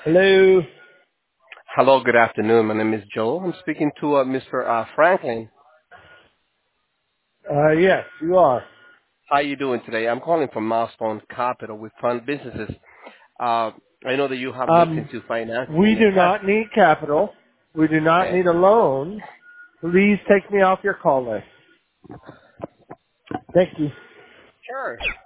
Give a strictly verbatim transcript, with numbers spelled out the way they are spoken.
Hello. Hello, good afternoon. My name is Joe. I'm speaking to uh, Mister Uh, Franklin. Uh, yes, you are. How you doing today? I'm calling from Milestone Capital. We fund businesses. Uh, I know that you have looked Um, into financing we in the do past. not need capital. We do not Okay. need a loan. Please take me off your call list. Thank you. Sure.